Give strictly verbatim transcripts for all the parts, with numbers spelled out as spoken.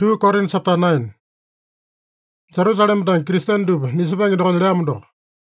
two Corinthians chapter nine. Jerusalem dan Kristen dub nisibang indokon liam dok.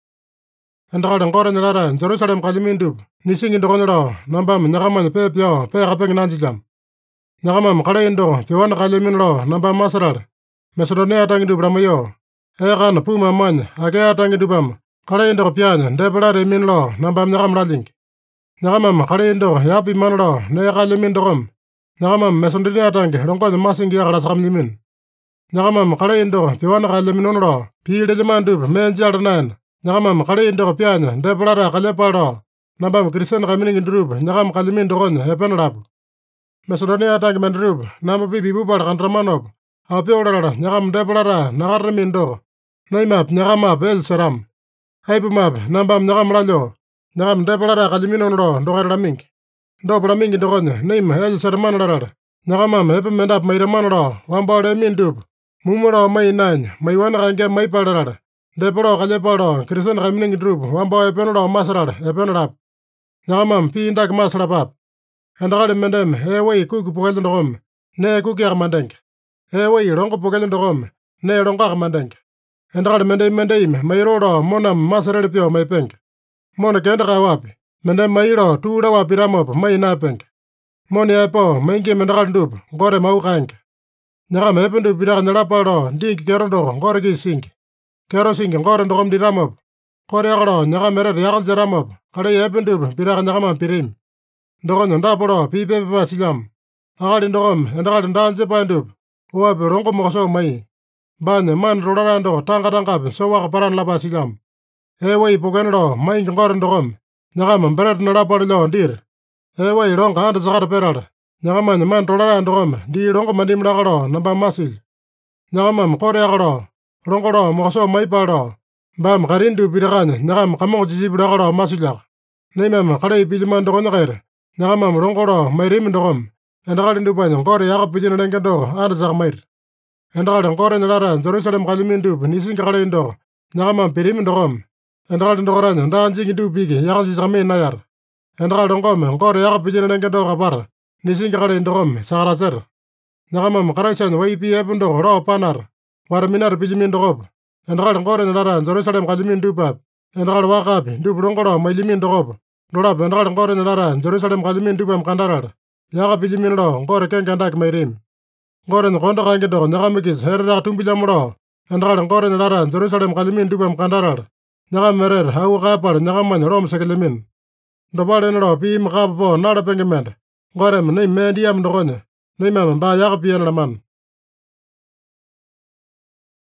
Endakal dang koren lara Jerusalem kalimin dub nising indokon lo nambam nyakaman pe pyo pe kapeng nanji jam. Nyakamam kala indo piwan kalimin lo nambam masarar. Macedonia tangi dub ramayo. Ekan puma man age tangi dubam. Kala indo pian debelare min lo nambam nyakam laling. Nyakamam kala indo yapi man lo ne kalimin dokom. Nyakamam Macedonia tangi longkon masingi akala sakam limin. Nyakamam kala indo piwan kalimin lo pi leman dub men jarnan. Nyakamam kala indo pian debelare kalepa lo nambam Kristen kamining indrub nyakam kalimin dokon hepen lap. Macedonia tangi mendrub nama bibi bubal kantramanop. Api orara nyakam debelare nakarmin do. Naimap nyakamap el seram. Haipumap nambam nyakam ralo. Nyakam debelare kalimin lo dokar laming. Do blaming dokon naim el serman larar. Nyakamam hepen mendap mairaman lo wambal emin dub. Mumuro may nine may wan kange may palarar. Deporo kaleporo Kristen kamining drub wambal epen lo masarar epen lap. Nyakamam pi indak masarapap. Endakal mendem heway kuku pukal dokom. Ne kuki akmandeng. Heway rongko pukal dokom. Ne rongko akmandeng. Endakal mendem mendem mayroro monam masarar pio may peng. Mona kenda kawapi. Mendem mayro tuura wapiramop may napeng. Moni epo mengi mendakal dub gore mau kank. Nyakam hepen dub bidak nyalapalo dink kerondo gore ki sink. Kero sink gore ndokom diramop. Kore akalo nyakam merer yakal jaramop. Kale hepen dub bidak nyakam pirim. Ndokon ndapolo pi pepe pasilam. Akali ndokom endakal ndanje pandub. Uwapi rongko mokoso may. Banye man rolarando tangka tangkap sowa kaparan lapa silam. Heway pukenlo may gore ndokom. Nyakam beret nalapalo ndir. Heway rongka anda sakar peral. Nyakamam man rolarando kom di rongko mandim lakalo namba masil. Nyakamam kore akalo rongko mokoso may palo. Bam karindu birakan nyakam kamong jijib lakalo masilak. Naimam kala ipiliman dokon nakair. Nyakamam rongko may rim dokom. Endakal indupan kore yakap pijin lengken do anda sak mayr. Endakal kore nalara Jerusalem kalimin dub nising kakala indo. Nyakamam pirim dokom. Endakal ndokoran ndanjing dub bigi yakal sisame nayar. Endakal dongkom kore yakap pijin lengken do kapar. Nising kakala indokom sakaraser. Nyakamam karaisan waipi epundo ro panar. Warminar pijimin dokop. Endakal kore nalara Jerusalem kalimin dubap. Endakal wakapi dub rongko may limin dokop. Dolap endakal kore nalara Jerusalem kalimin dubam kandarar. Yakap pijimin lo kore kenkandak may rim. Kore nkonda kange do nyakamikis herra tumbilam lo. Endakal kore nalara Jerusalem kalimin dubam kandarar. Nyakam merer hau kapal nyakaman rom sekelemin. Dobalen lo pi makapo nada pengemend. Kore mnei mediam dokonye. Naimam ba yakap pian laman.